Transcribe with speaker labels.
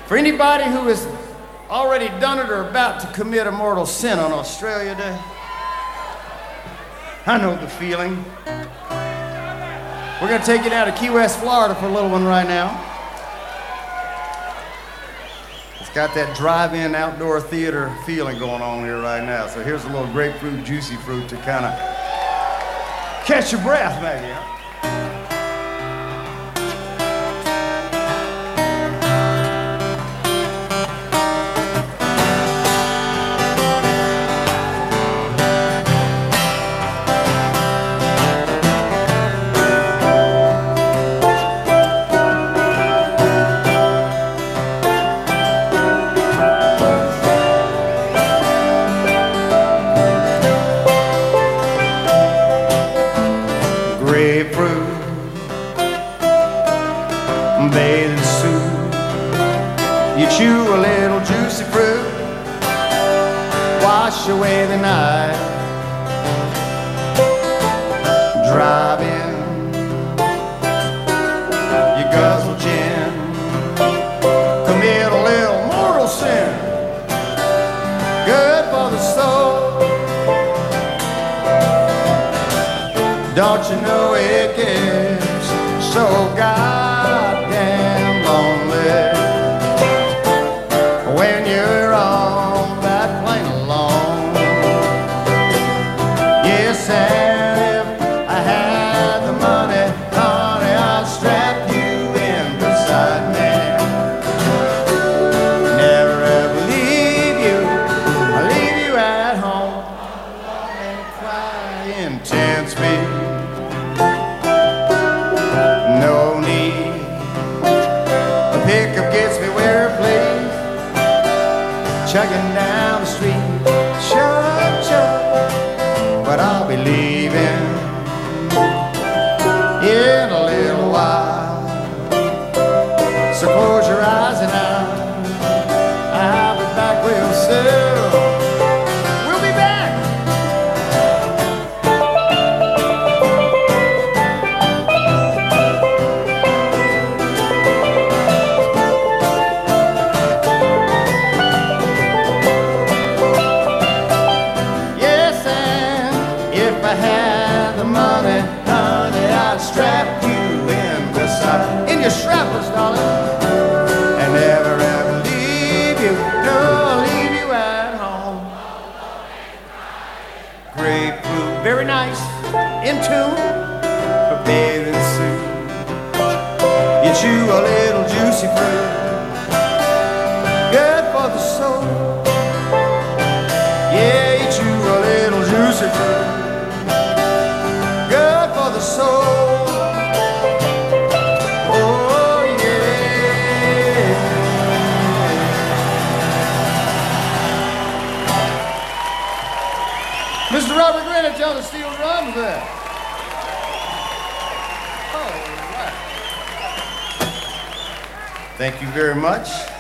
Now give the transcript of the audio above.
Speaker 1: For anybody who has already done it or about to commit a mortal sin on Australia Day, I know the feeling. We're going to take you down to Key West, Florida for a little one right now. It's got that drive-in outdoor theater feeling going on here right now. So here's a little grapefruit, juicy fruit to kind of catch your breath, maybe, huh? Grapefruit, bathing suit. You chew a little juicy fruit, wash away the night. Drive in, you guzzle gin, commit a little mortal sin, good for the soul. Don't you know it gets so goddamn lonely when you're on that plane alone? Yes, and if I had the money, honey, I'd strap you in beside me. Never ever leave you, I'll leave you at home and cry intensely. No need, a pickup gets me where it please, chugging down the street, chug, chug, but I'll be leaving in a little while. So close your eyes and I'll be back real soon. We'll be back. If I had the money, honey, I'd strap you in beside, in your strappers, darling, and never ever leave you, no, leave you at home. Grapefruit, very nice, in tune, a bathing suit. You chew a little juicy fruit, good for the soul. Yeah, you chew a little juicy fruit, the soul. Oh yeah. Mr. Robert Greenidge on the steel drums there. All right. Thank you very much.